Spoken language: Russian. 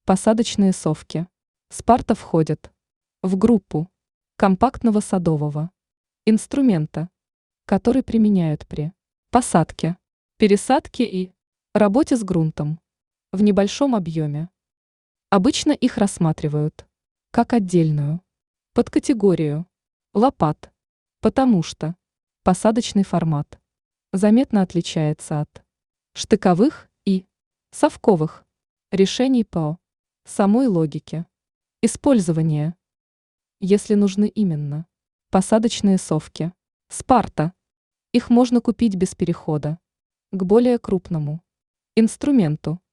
Посадочные совки. Спарта входит в группу компактного садового инструмента, который применяют при посадке, пересадке и работе с грунтом в небольшом объеме. Обычно их рассматривают как отдельную подкатегорию лопат, потому что посадочный формат заметно отличается от штыковых и совковых решений по самой логике использования. Если нужны именно посадочные совки Спарта, их можно купить без перехода к более крупному инструменту.